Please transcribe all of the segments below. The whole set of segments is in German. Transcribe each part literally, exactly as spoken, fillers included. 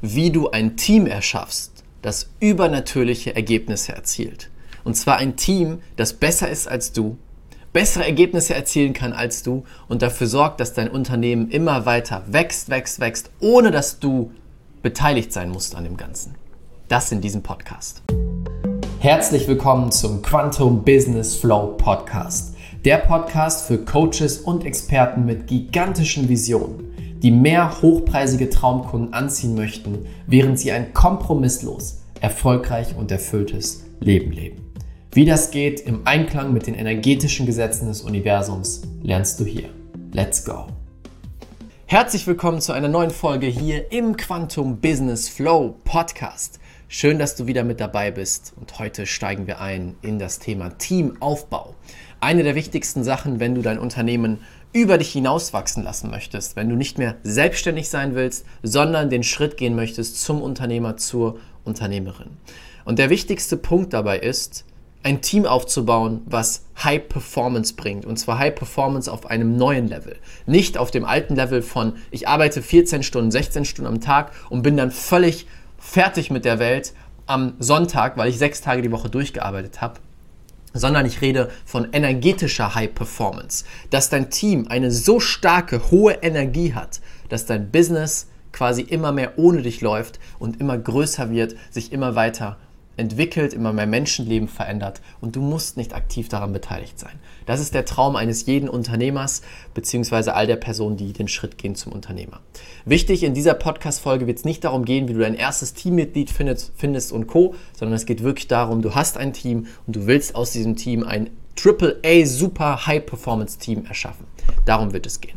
wie du ein Team erschaffst, das übernatürliche Ergebnisse erzielt. Und zwar ein Team, das besser ist als du, bessere Ergebnisse erzielen kann als du und dafür sorgt, dass dein Unternehmen immer weiter wächst, wächst, wächst, ohne dass du beteiligt sein musst an dem Ganzen. Das in diesem Podcast. Herzlich willkommen zum Quantum Business Flow Podcast. Der Podcast für Coaches und Experten mit gigantischen Visionen, die mehr hochpreisige Traumkunden anziehen möchten, während sie ein kompromisslos, erfolgreich und erfülltes Leben leben. Wie das geht im Einklang mit den energetischen Gesetzen des Universums, lernst du hier. Let's go! Herzlich willkommen zu einer neuen Folge hier im Quantum Business Flow Podcast. Schön, dass du wieder mit dabei bist und heute steigen wir ein in das Thema Teamaufbau. Eine der wichtigsten Sachen, wenn du dein Unternehmen über dich hinauswachsen lassen möchtest, wenn du nicht mehr selbstständig sein willst, sondern den Schritt gehen möchtest zum Unternehmer, zur Unternehmerin. Und der wichtigste Punkt dabei ist, ein Team aufzubauen, was High Performance bringt. Und zwar High Performance auf einem neuen Level. Nicht auf dem alten Level von, ich arbeite vierzehn Stunden, sechzehn Stunden am Tag und bin dann völlig fertig mit der Welt am Sonntag, weil ich sechs Tage die Woche durchgearbeitet habe. Sondern ich rede von energetischer High Performance. Dass dein Team eine so starke, hohe Energie hat, dass dein Business quasi immer mehr ohne dich läuft und immer größer wird, sich immer weiter entwickelt, immer mehr Menschenleben verändert und du musst nicht aktiv daran beteiligt sein. Das ist der Traum eines jeden Unternehmers beziehungsweise all der Personen, die den Schritt gehen zum Unternehmer. Wichtig, in dieser Podcast-Folge wird es nicht darum gehen, wie du dein erstes Teammitglied findest, findest und Co., sondern es geht wirklich darum, du hast ein Team und du willst aus diesem Team ein Triple A Super High-Performance-Team erschaffen. Darum wird es gehen.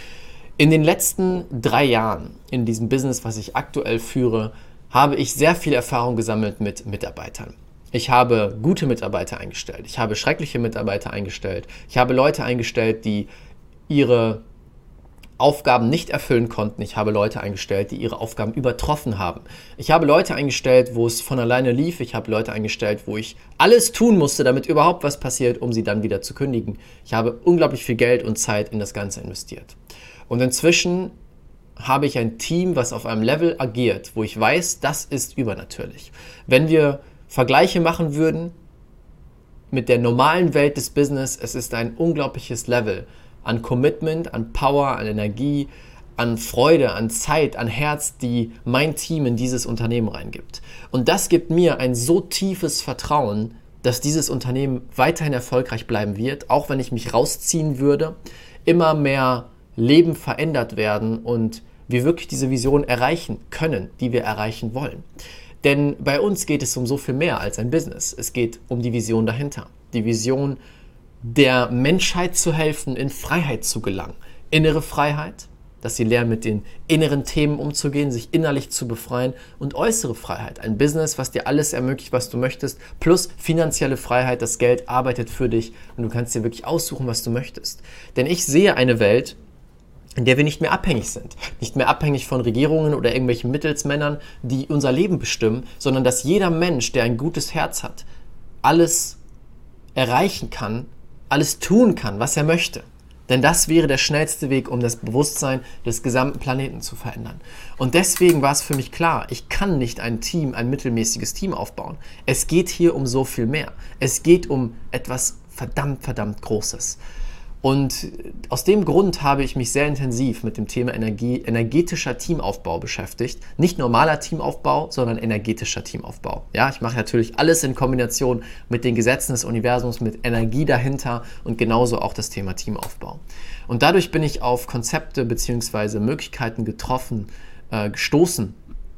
In den letzten drei Jahren in diesem Business, was ich aktuell führe, habe ich sehr viel Erfahrung gesammelt mit Mitarbeitern. Ich habe gute Mitarbeiter eingestellt, ich habe schreckliche Mitarbeiter eingestellt, ich habe Leute eingestellt, die ihre Aufgaben nicht erfüllen konnten, ich habe Leute eingestellt, die ihre Aufgaben übertroffen haben. Ich habe Leute eingestellt, wo es von alleine lief, ich habe Leute eingestellt, wo ich alles tun musste, damit überhaupt was passiert, um sie dann wieder zu kündigen. Ich habe unglaublich viel Geld und Zeit in das Ganze investiert. Und inzwischen habe ich ein Team, was auf einem Level agiert, wo ich weiß, das ist übernatürlich. Wenn wir Vergleiche machen würden mit der normalen Welt des Business, es ist ein unglaubliches Level an Commitment, an Power, an Energie, an Freude, an Zeit, an Herz, die mein Team in dieses Unternehmen reingibt. Und das gibt mir ein so tiefes Vertrauen, dass dieses Unternehmen weiterhin erfolgreich bleiben wird, auch wenn ich mich rausziehen würde, immer mehr Leben verändert werden und wir wirklich diese Vision erreichen können, die wir erreichen wollen. Denn bei uns geht es um so viel mehr als ein Business. Es geht um die Vision dahinter. Die Vision, der Menschheit zu helfen, in Freiheit zu gelangen. Innere Freiheit, dass sie lernen, mit den inneren Themen umzugehen, sich innerlich zu befreien und äußere Freiheit. Ein Business, was dir alles ermöglicht, was du möchtest, plus finanzielle Freiheit, das Geld arbeitet für dich und du kannst dir wirklich aussuchen, was du möchtest. Denn ich sehe eine Welt, in der wir nicht mehr abhängig sind. Nicht mehr abhängig von Regierungen oder irgendwelchen Mittelsmännern, die unser Leben bestimmen, sondern dass jeder Mensch, der ein gutes Herz hat, alles erreichen kann, alles tun kann, was er möchte. Denn das wäre der schnellste Weg, um das Bewusstsein des gesamten Planeten zu verändern. Und deswegen war es für mich klar, ich kann nicht ein Team, ein mittelmäßiges Team aufbauen. Es geht hier um so viel mehr. Es geht um etwas verdammt, verdammt Großes. Und aus dem Grund habe ich mich sehr intensiv mit dem Thema Energie, energetischer Teamaufbau beschäftigt. Nicht normaler Teamaufbau, sondern energetischer Teamaufbau. Ja, ich mache natürlich alles in Kombination mit den Gesetzen des Universums, mit Energie dahinter und genauso auch das Thema Teamaufbau. Und dadurch bin ich auf Konzepte bzw. Möglichkeiten getroffen, äh, gestoßen,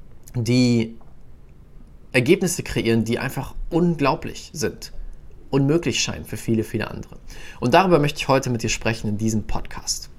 die Ergebnisse kreieren, die einfach unglaublich sind. Unmöglich scheint für viele, viele andere. Und darüber möchte ich heute mit dir sprechen in diesem Podcast.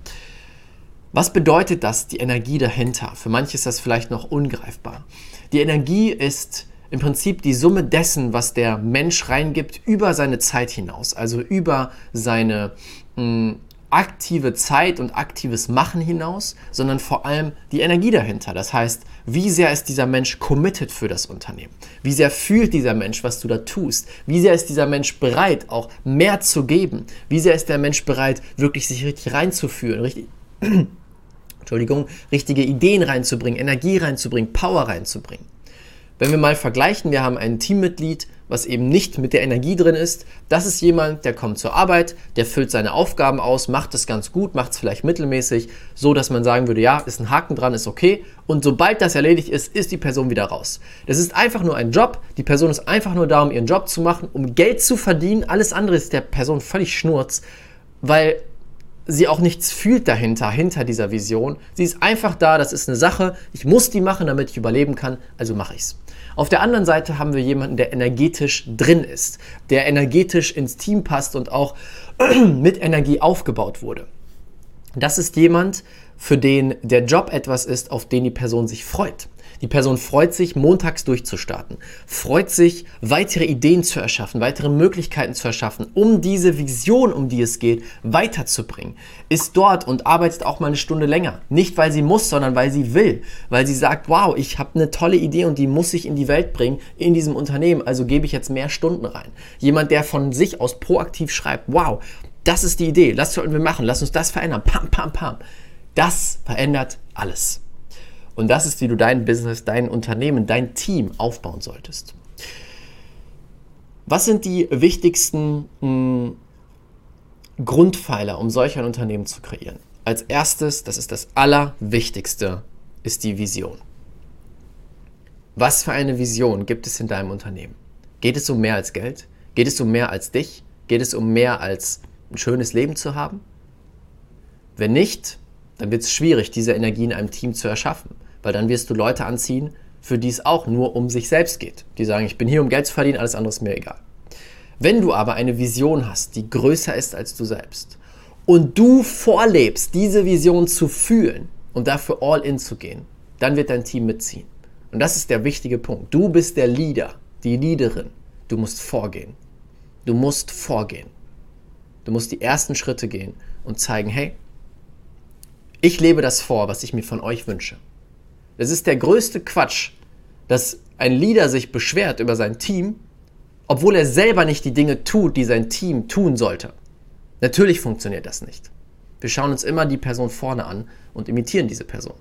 Was bedeutet das, die Energie dahinter? Für manche ist das vielleicht noch ungreifbar. Die Energie ist im Prinzip die Summe dessen, was der Mensch reingibt über seine Zeit hinaus, also über seine mh, aktive Zeit und aktives Machen hinaus, sondern vor allem die Energie dahinter. Das heißt, wie sehr ist dieser Mensch committed für das Unternehmen? Wie sehr fühlt dieser Mensch, was du da tust? Wie sehr ist dieser Mensch bereit, auch mehr zu geben? Wie sehr ist der Mensch bereit, wirklich sich richtig reinzufühlen, richtig Entschuldigung, richtige Ideen reinzubringen, Energie reinzubringen, Power reinzubringen. Wenn wir mal vergleichen, wir haben ein Teammitglied, was eben nicht mit der Energie drin ist. Das ist jemand, der kommt zur Arbeit, der füllt seine Aufgaben aus, macht es ganz gut, macht es vielleicht mittelmäßig, so dass man sagen würde, ja, ist ein Haken dran, ist okay. Und sobald das erledigt ist, ist die Person wieder raus. Das ist einfach nur ein Job. Die Person ist einfach nur da, um ihren Job zu machen, um Geld zu verdienen. Alles andere ist der Person völlig Schnurz, weil sie auch nichts fühlt dahinter, hinter dieser Vision. Sie ist einfach da, das ist eine Sache, ich muss die machen, damit ich überleben kann, also mache ich es. Auf der anderen Seite haben wir jemanden, der energetisch drin ist, der energetisch ins Team passt und auch mit Energie aufgebaut wurde. Das ist jemand, für den der Job etwas ist, auf den die Person sich freut. Die Person freut sich, montags durchzustarten, freut sich, weitere Ideen zu erschaffen, weitere Möglichkeiten zu erschaffen, um diese Vision, um die es geht, weiterzubringen. Ist dort und arbeitet auch mal eine Stunde länger. Nicht, weil sie muss, sondern weil sie will. Weil sie sagt, wow, ich habe eine tolle Idee und die muss ich in die Welt bringen, in diesem Unternehmen, also gebe ich jetzt mehr Stunden rein. Jemand, der von sich aus proaktiv schreibt, wow, das ist die Idee, das sollten wir machen, lass uns das verändern, pam, pam, pam. Das verändert alles. Und das ist, wie du dein Business, dein Unternehmen, dein Team aufbauen solltest. Was sind die wichtigsten mh, Grundpfeiler, um solch ein Unternehmen zu kreieren? Als erstes, das ist das Allerwichtigste, ist die Vision. Was für eine Vision gibt es in deinem Unternehmen? Geht es um mehr als Geld? Geht es um mehr als dich? Geht es um mehr als ein schönes Leben zu haben? Wenn nicht, dann wird es schwierig, diese Energie in einem Team zu erschaffen. Weil dann wirst du Leute anziehen, für die es auch nur um sich selbst geht. Die sagen, ich bin hier, um Geld zu verdienen, alles andere ist mir egal. Wenn du aber eine Vision hast, die größer ist als du selbst und du vorlebst, diese Vision zu fühlen und dafür all in zu gehen, dann wird dein Team mitziehen. Und das ist der wichtige Punkt. Du bist der Leader, die Leaderin. Du musst vorgehen. Du musst vorgehen. Du musst die ersten Schritte gehen und zeigen, hey, ich lebe das vor, was ich mir von euch wünsche. Es ist der größte Quatsch, dass ein Leader sich beschwert über sein Team, obwohl er selber nicht die Dinge tut, die sein Team tun sollte. Natürlich funktioniert das nicht. Wir schauen uns immer die Person vorne an und imitieren diese Person.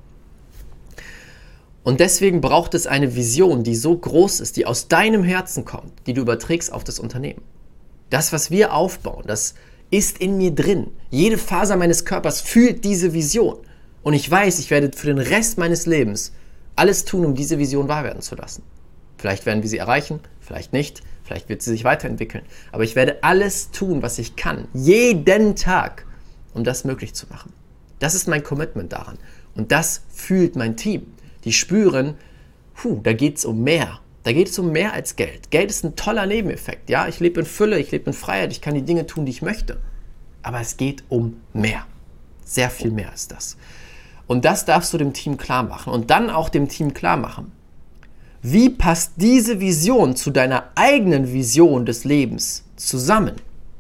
Und deswegen braucht es eine Vision, die so groß ist, die aus deinem Herzen kommt, die du überträgst auf das Unternehmen. Das, was wir aufbauen, das ist in mir drin. Jede Faser meines Körpers fühlt diese Vision. Und ich weiß, ich werde für den Rest meines Lebens alles tun, um diese Vision wahr werden zu lassen. Vielleicht werden wir sie erreichen, vielleicht nicht, vielleicht wird sie sich weiterentwickeln. Aber ich werde alles tun, was ich kann, jeden Tag, um das möglich zu machen. Das ist mein Commitment daran. Und das fühlt mein Team. Die spüren, puh, da geht es um mehr. Da geht es um mehr als Geld. Geld ist ein toller Nebeneffekt. Ja, ich lebe in Fülle, ich lebe in Freiheit, ich kann die Dinge tun, die ich möchte. Aber es geht um mehr. Sehr viel mehr ist das. Und das darfst du dem Team klar machen. Und dann auch dem Team klar machen. Wie passt diese Vision zu deiner eigenen Vision des Lebens zusammen?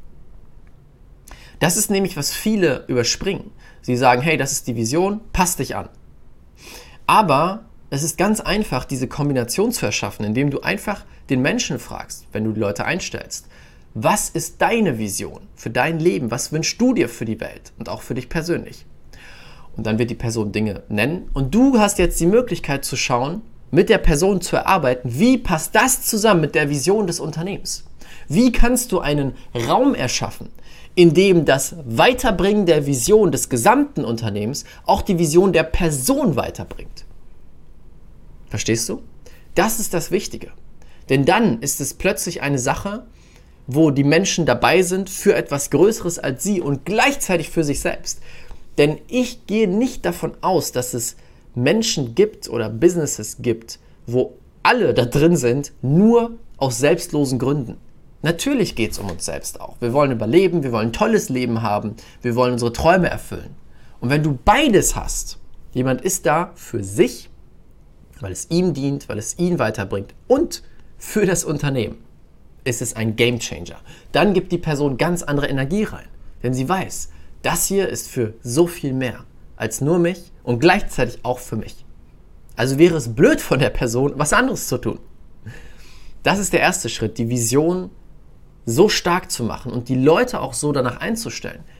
Das ist nämlich, was viele überspringen. Sie sagen, hey, das ist die Vision, passt dich an. Aber es ist ganz einfach, diese Kombination zu erschaffen, indem du einfach den Menschen fragst, wenn du die Leute einstellst. Was ist deine Vision für dein Leben? Was wünschst du dir für die Welt und auch für dich persönlich? Und dann wird die Person Dinge nennen und du hast jetzt die Möglichkeit zu schauen, mit der Person zu erarbeiten, wie passt das zusammen mit der Vision des Unternehmens? Wie kannst du einen Raum erschaffen, in dem das Weiterbringen der Vision des gesamten Unternehmens auch die Vision der Person weiterbringt? Verstehst du? Das ist das Wichtige. Denn dann ist es plötzlich eine Sache, wo die Menschen dabei sind für etwas Größeres als sie und gleichzeitig für sich selbst. Denn ich gehe nicht davon aus, dass es Menschen gibt oder Businesses gibt, wo alle da drin sind, nur aus selbstlosen Gründen. Natürlich geht es um uns selbst auch. Wir wollen überleben, wir wollen ein tolles Leben haben, wir wollen unsere Träume erfüllen. Und wenn du beides hast, jemand ist da für sich, weil es ihm dient, weil es ihn weiterbringt und für das Unternehmen, ist es ein Gamechanger. Dann gibt die Person ganz andere Energie rein, denn sie weiß, das hier ist für so viel mehr als nur mich und gleichzeitig auch für mich. Also wäre es blöd von der Person, was anderes zu tun. Das ist der erste Schritt, die Vision so stark zu machen und die Leute auch so danach einzustellen.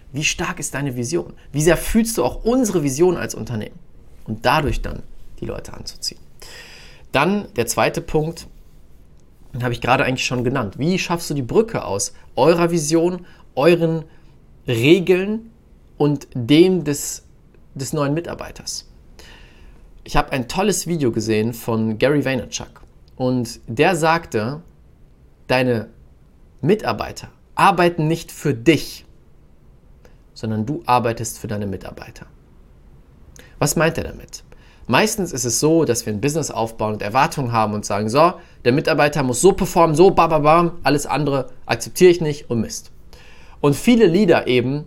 Wie stark ist deine Vision? Wie sehr fühlst du auch unsere Vision als Unternehmen? Und dadurch dann die Leute anzuziehen. Dann der zweite Punkt, den habe ich gerade eigentlich schon genannt. Wie schaffst du die Brücke aus eurer Vision, euren Regeln und dem des, des neuen Mitarbeiters? Ich habe ein tolles Video gesehen von Gary Vaynerchuk und der sagte, deine Mitarbeiter arbeiten nicht für dich, sondern du arbeitest für deine Mitarbeiter. Was meint er damit? Meistens ist es so, dass wir ein Business aufbauen und Erwartungen haben und sagen, so, der Mitarbeiter muss so performen, so bababam, alles andere akzeptiere ich nicht und Mist. Und viele Leader eben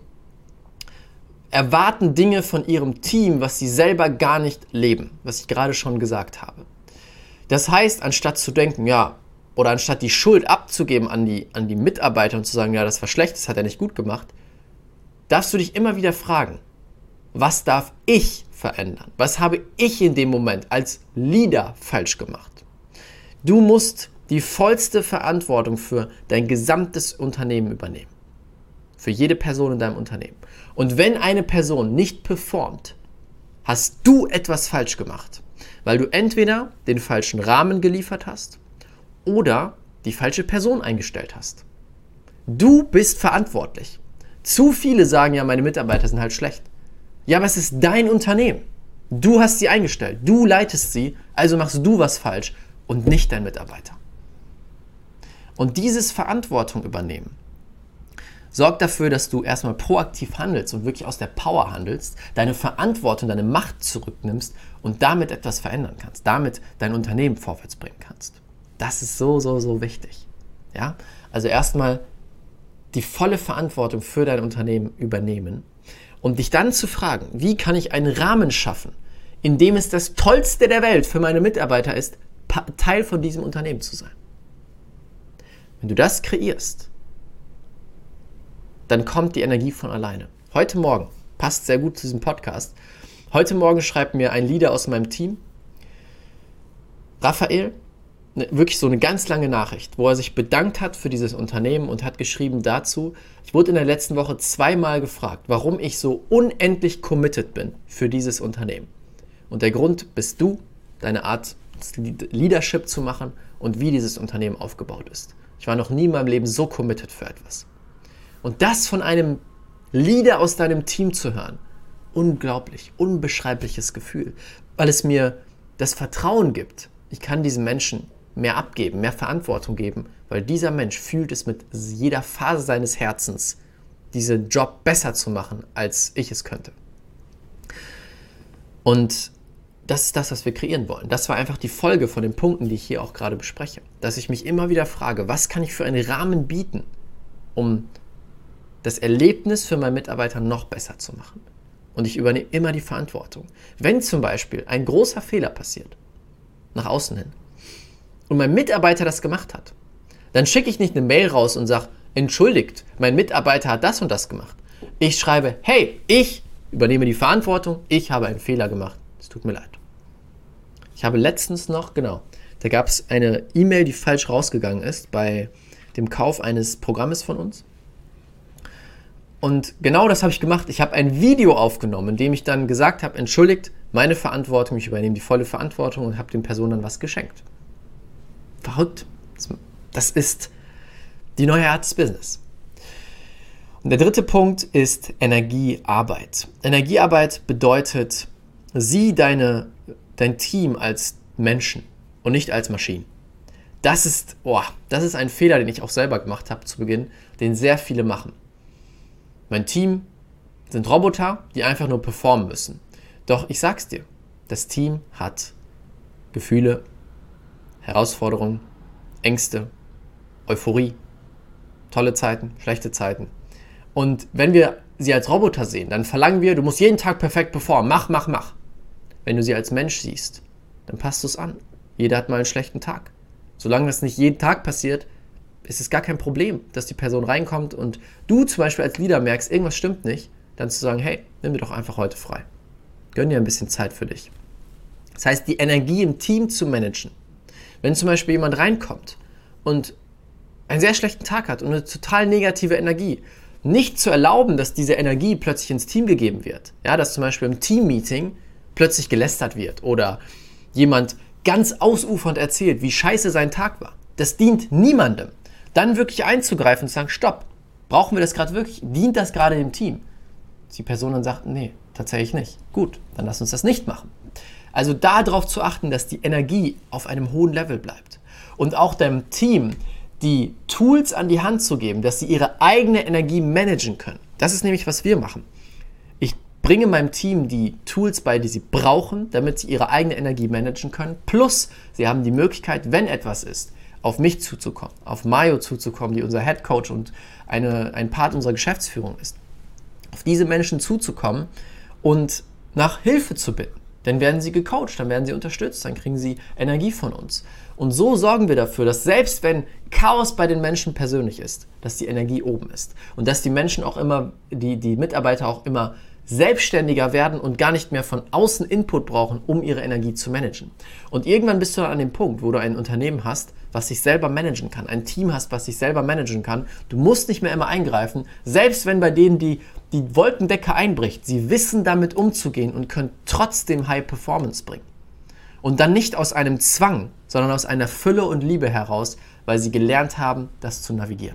erwarten Dinge von ihrem Team, was sie selber gar nicht leben, was ich gerade schon gesagt habe. Das heißt, anstatt zu denken, ja, oder anstatt die Schuld abzugeben an die, an die Mitarbeiter und zu sagen, ja, das war schlecht, das hat er nicht gut gemacht, darfst du dich immer wieder fragen, was darf ich verändern? Was habe ich in dem Moment als Leader falsch gemacht? Du musst die vollste Verantwortung für dein gesamtes Unternehmen übernehmen. Für jede Person in deinem Unternehmen. Und wenn eine Person nicht performt, hast du etwas falsch gemacht, weil du entweder den falschen Rahmen geliefert hast oder die falsche Person eingestellt hast. Du bist verantwortlich. Zu viele sagen ja, meine Mitarbeiter sind halt schlecht. Ja, aber es ist dein Unternehmen. Du hast sie eingestellt, du leitest sie, also machst du was falsch und nicht dein Mitarbeiter. Und dieses Verantwortung übernehmen sorgt dafür, dass du erstmal proaktiv handelst und wirklich aus der Power handelst, deine Verantwortung, deine Macht zurücknimmst und damit etwas verändern kannst, damit dein Unternehmen vorwärts bringen kannst. Das ist so, so, so wichtig. Ja? Also erstmal die volle Verantwortung für dein Unternehmen übernehmen und dich dann zu fragen, wie kann ich einen Rahmen schaffen, in dem es das Tollste der Welt für meine Mitarbeiter ist, Teil von diesem Unternehmen zu sein. Wenn du das kreierst, dann kommt die Energie von alleine. Heute Morgen, passt sehr gut zu diesem Podcast, heute Morgen schreibt mir ein Leader aus meinem Team, Raphael, wirklich so eine ganz lange Nachricht, wo er sich bedankt hat für dieses Unternehmen und hat geschrieben dazu, ich wurde in der letzten Woche zweimal gefragt, warum ich so unendlich committed bin für dieses Unternehmen. Und der Grund bist du, deine Art Leadership zu machen und wie dieses Unternehmen aufgebaut ist. Ich war noch nie in meinem Leben so committed für etwas. Und das von einem Leader aus deinem Team zu hören, unglaublich, unbeschreibliches Gefühl, weil es mir das Vertrauen gibt, ich kann diesen Menschen mehr abgeben, mehr Verantwortung geben, weil dieser Mensch fühlt es mit jeder Phase seines Herzens, diesen Job besser zu machen, als ich es könnte. Und das ist das, was wir kreieren wollen. Das war einfach die Folge von den Punkten, die ich hier auch gerade bespreche. Dass ich mich immer wieder frage, was kann ich für einen Rahmen bieten, um das Erlebnis für meinen Mitarbeiter noch besser zu machen. Und ich übernehme immer die Verantwortung. Wenn zum Beispiel ein großer Fehler passiert, nach außen hin, und mein Mitarbeiter das gemacht hat, dann schicke ich nicht eine Mail raus und sage, entschuldigt, mein Mitarbeiter hat das und das gemacht. Ich schreibe, hey, ich übernehme die Verantwortung, ich habe einen Fehler gemacht, es tut mir leid. Ich habe letztens noch, genau, da gab es eine E-Mail, die falsch rausgegangen ist bei dem Kauf eines Programmes von uns. Und genau das habe ich gemacht. Ich habe ein Video aufgenommen, in dem ich dann gesagt habe, entschuldigt, meine Verantwortung, ich übernehme die volle Verantwortung und habe den Personen dann was geschenkt. Verrückt. Das ist die neue Art des Business. Und der dritte Punkt ist Energiearbeit. Energiearbeit bedeutet, sieh deine, dein Team als Menschen und nicht als Maschinen. Das ist, oh, das ist ein Fehler, den ich auch selber gemacht habe zu Beginn, den sehr viele machen. Mein Team sind Roboter, die einfach nur performen müssen. Doch ich sag's dir, das Team hat Gefühle, Herausforderungen, Ängste, Euphorie, tolle Zeiten, schlechte Zeiten. Und wenn wir sie als Roboter sehen, dann verlangen wir, du musst jeden Tag perfekt performen, mach, mach, mach. Wenn du sie als Mensch siehst, dann passt du es an. Jeder hat mal einen schlechten Tag. Solange das nicht jeden Tag passiert, ist es gar kein Problem, dass die Person reinkommt und du zum Beispiel als Leader merkst, irgendwas stimmt nicht, dann zu sagen, hey, nimm dir doch einfach heute frei. Gönn dir ein bisschen Zeit für dich. Das heißt, die Energie im Team zu managen. Wenn zum Beispiel jemand reinkommt und einen sehr schlechten Tag hat und eine total negative Energie, nicht zu erlauben, dass diese Energie plötzlich ins Team gegeben wird. Ja, dass zum Beispiel im Team-Meeting plötzlich gelästert wird oder jemand ganz ausufernd erzählt, wie scheiße sein Tag war. Das dient niemandem. Dann wirklich einzugreifen und zu sagen, stopp, brauchen wir das gerade wirklich? Dient das gerade dem Team? Die Person dann sagt, nee, tatsächlich nicht. Gut, dann lass uns das nicht machen. Also darauf zu achten, dass die Energie auf einem hohen Level bleibt. Und auch dem Team die Tools an die Hand zu geben, dass sie ihre eigene Energie managen können. Das ist nämlich, was wir machen. Ich bringe meinem Team die Tools bei, die sie brauchen, damit sie ihre eigene Energie managen können. Plus, sie haben die Möglichkeit, wenn etwas ist, auf mich zuzukommen, auf Mayo zuzukommen, die unser Head Coach und eine, ein Part unserer Geschäftsführung ist. Auf diese Menschen zuzukommen und nach Hilfe zu bitten. Dann werden sie gecoacht, dann werden sie unterstützt, dann kriegen sie Energie von uns. Und so sorgen wir dafür, dass selbst wenn Chaos bei den Menschen persönlich ist, dass die Energie oben ist. Und dass die Menschen auch immer, die, die Mitarbeiter auch immer selbstständiger werden und gar nicht mehr von außen Input brauchen, um ihre Energie zu managen. Und irgendwann bist du dann an dem Punkt, wo du ein Unternehmen hast, was sich selber managen kann, ein Team hast, was sich selber managen kann. Du musst nicht mehr immer eingreifen, selbst wenn bei denen die, die Wolkendecke einbricht. Sie wissen damit umzugehen und können trotzdem High Performance bringen. Und dann nicht aus einem Zwang, sondern aus einer Fülle und Liebe heraus, weil sie gelernt haben, das zu navigieren.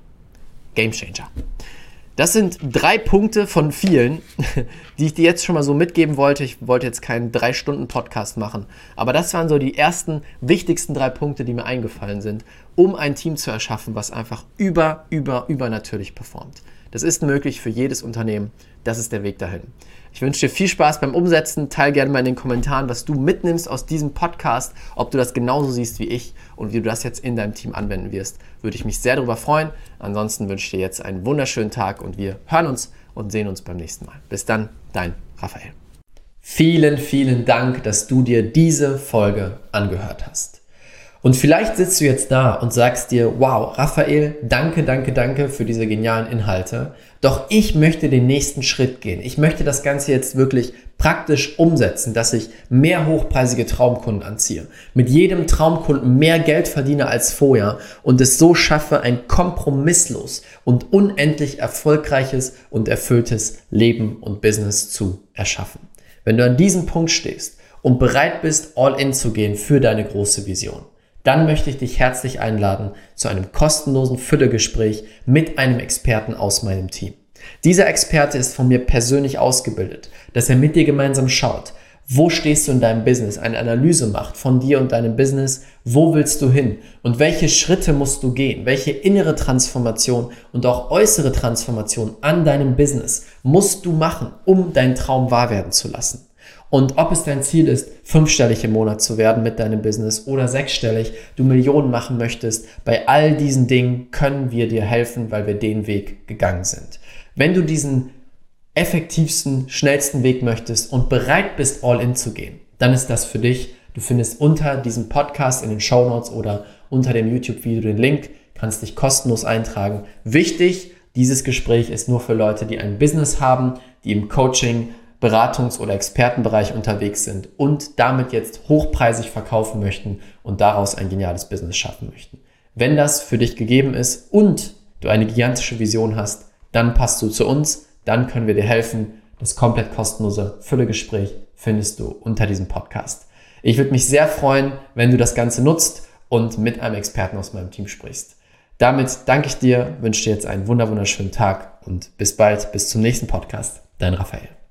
Game Changer. Das sind drei Punkte von vielen, die ich dir jetzt schon mal so mitgeben wollte. Ich wollte jetzt keinen drei Stunden Podcast machen, aber das waren so die ersten wichtigsten drei Punkte, die mir eingefallen sind, um ein Team zu erschaffen, was einfach über, über, übernatürlich performt. Das ist möglich für jedes Unternehmen. Das ist der Weg dahin. Ich wünsche dir viel Spaß beim Umsetzen. Teil gerne mal in den Kommentaren, was du mitnimmst aus diesem Podcast, ob du das genauso siehst wie ich und wie du das jetzt in deinem Team anwenden wirst. Würde ich mich sehr darüber freuen. Ansonsten wünsche ich dir jetzt einen wunderschönen Tag und wir hören uns und sehen uns beim nächsten Mal. Bis dann, dein Raphael. Vielen, vielen Dank, dass du dir diese Folge angehört hast. Und vielleicht sitzt du jetzt da und sagst dir, wow, Raphael, danke, danke, danke für diese genialen Inhalte. Doch ich möchte den nächsten Schritt gehen. Ich möchte das Ganze jetzt wirklich praktisch umsetzen, dass ich mehr hochpreisige Traumkunden anziehe. Mit jedem Traumkunden mehr Geld verdiene als vorher und es so schaffe, ein kompromisslos und unendlich erfolgreiches und erfülltes Leben und Business zu erschaffen. Wenn du an diesem Punkt stehst und bereit bist, all in zu gehen für deine große Vision, dann möchte ich dich herzlich einladen zu einem kostenlosen Füllegespräch mit einem Experten aus meinem Team. Dieser Experte ist von mir persönlich ausgebildet, dass er mit dir gemeinsam schaut, wo stehst du in deinem Business, eine Analyse macht von dir und deinem Business, wo willst du hin und welche Schritte musst du gehen, welche innere Transformation und auch äußere Transformation an deinem Business musst du machen, um deinen Traum wahr werden zu lassen. Und ob es dein Ziel ist, fünfstellig im Monat zu werden mit deinem Business oder sechsstellig, du Millionen machen möchtest, bei all diesen Dingen können wir dir helfen, weil wir den Weg gegangen sind. Wenn du diesen effektivsten, schnellsten Weg möchtest und bereit bist, all in zu gehen, dann ist das für dich. Du findest unter diesem Podcast in den Shownotes oder unter dem YouTube-Video den Link, kannst dich kostenlos eintragen. Wichtig, dieses Gespräch ist nur für Leute, die ein Business haben, die im Coaching, Beratungs- oder Expertenbereich unterwegs sind und damit jetzt hochpreisig verkaufen möchten und daraus ein geniales Business schaffen möchten. Wenn das für dich gegeben ist und du eine gigantische Vision hast, dann passt du zu uns, dann können wir dir helfen. Das komplett kostenlose Füllegespräch findest du unter diesem Podcast. Ich würde mich sehr freuen, wenn du das Ganze nutzt und mit einem Experten aus meinem Team sprichst. Damit danke ich dir, wünsche dir jetzt einen wunderschönen Tag und bis bald, bis zum nächsten Podcast. Dein Raphael.